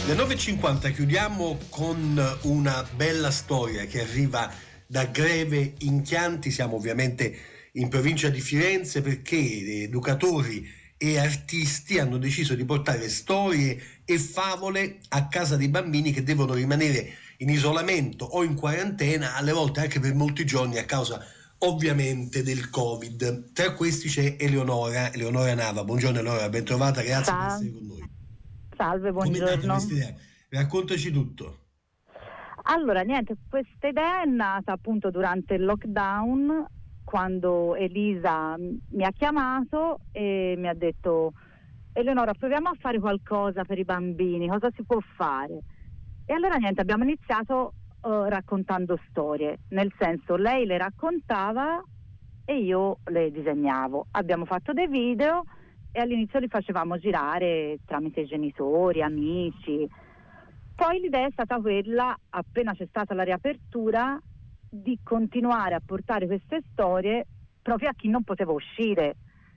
Le 9.50 chiudiamo con una bella storia che arriva da Greve in Chianti. Siamo ovviamente in provincia di Firenze perché educatori e artisti hanno deciso di portare storie e favole a casa dei bambini che devono rimanere in isolamento o in quarantena, alle volte anche per molti giorni a causa ovviamente del Covid. Tra questi c'è Eleonora Nava. Buongiorno Eleonora, ben trovata, grazie per essere con noi. Salve, buongiorno. Come è nata questa idea? Raccontaci tutto. Allora, niente, questa idea è nata appunto durante il lockdown, quando Elisa mi ha chiamato e mi ha detto: Eleonora, proviamo a fare qualcosa per i bambini, cosa si può fare? E allora niente, abbiamo iniziato raccontando storie, nel senso, lei le raccontava e io le disegnavo. Abbiamo fatto dei video e all'inizio li facevamo girare tramite i genitori, amici. Poi l'idea è stata quella, appena c'è stata la riapertura, di continuare a portare queste storie proprio a chi non poteva uscire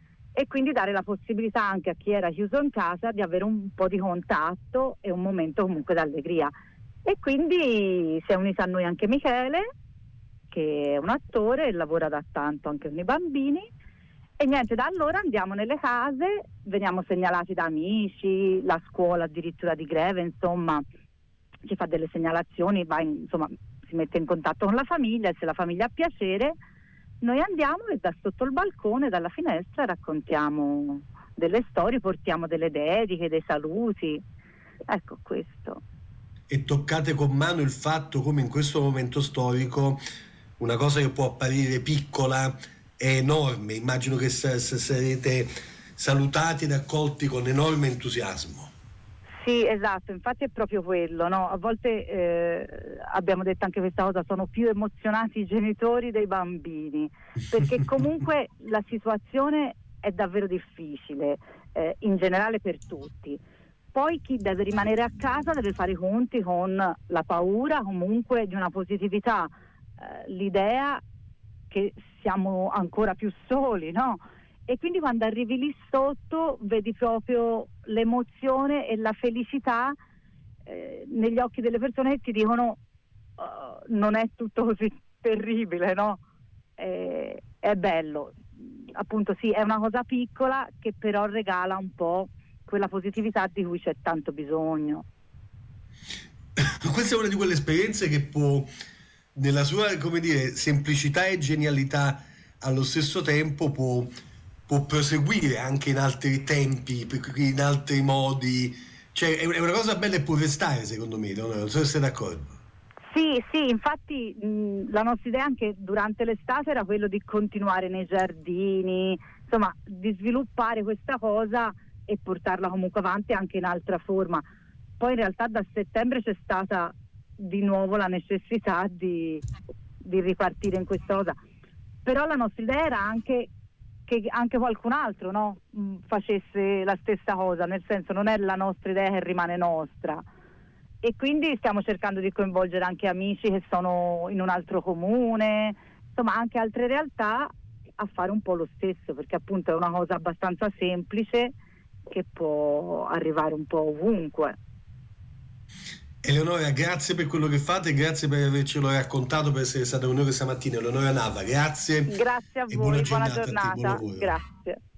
e quindi dare la possibilità anche a chi era chiuso in casa di avere un po' di contatto e un momento comunque d'allegria. E quindi si è unito a noi anche Michele, che è un attore e lavora da tanto anche con i bambini. E niente, da allora andiamo nelle case, veniamo segnalati da amici, la scuola addirittura di Greve, insomma, ci fa delle segnalazioni, si mette in contatto con la famiglia e se la famiglia ha piacere, noi andiamo e da sotto il balcone, dalla finestra, raccontiamo delle storie, portiamo delle dediche, dei saluti. Ecco questo. E toccate con mano il fatto come in questo momento storico una cosa che può apparire piccola è enorme. Immagino che sarete salutati ed accolti con enorme entusiasmo. Sì, esatto, infatti è proprio quello, no? A volte abbiamo detto anche questa cosa, sono più emozionati i genitori dei bambini, perché comunque la situazione è davvero difficile, in generale per tutti. Poi chi deve rimanere a casa deve fare i conti con la paura comunque di una positività, l'idea che siamo ancora più soli, no? E quindi quando arrivi lì sotto vedi proprio l'emozione e la felicità negli occhi delle persone che ti dicono non è tutto così terribile, no? È bello, appunto sì, è una cosa piccola che però regala un po' quella positività di cui c'è tanto bisogno. Questa è una di quelle esperienze che può, nella sua, come dire, semplicità e genialità allo stesso tempo, può proseguire anche in altri tempi, in altri modi. Cioè è una cosa bella e può restare, secondo me, non so se sei d'accordo. Sì, infatti la nostra idea anche durante l'estate era quello di continuare nei giardini, insomma di sviluppare questa cosa e portarla comunque avanti anche in altra forma. Poi in realtà da settembre c'è stata di nuovo la necessità di ripartire in questa cosa, però la nostra idea era anche che anche qualcun altro, no, facesse la stessa cosa, nel senso non è la nostra idea che rimane nostra, e quindi stiamo cercando di coinvolgere anche amici che sono in un altro comune, insomma anche altre realtà a fare un po' lo stesso, perché appunto è una cosa abbastanza semplice che può arrivare un po' ovunque. Eleonora, grazie per quello che fate, grazie per avercelo raccontato, per essere stata con noi questa mattina. Eleonora Nava, grazie. Grazie a voi, buona giornata. buon lavoro. Grazie.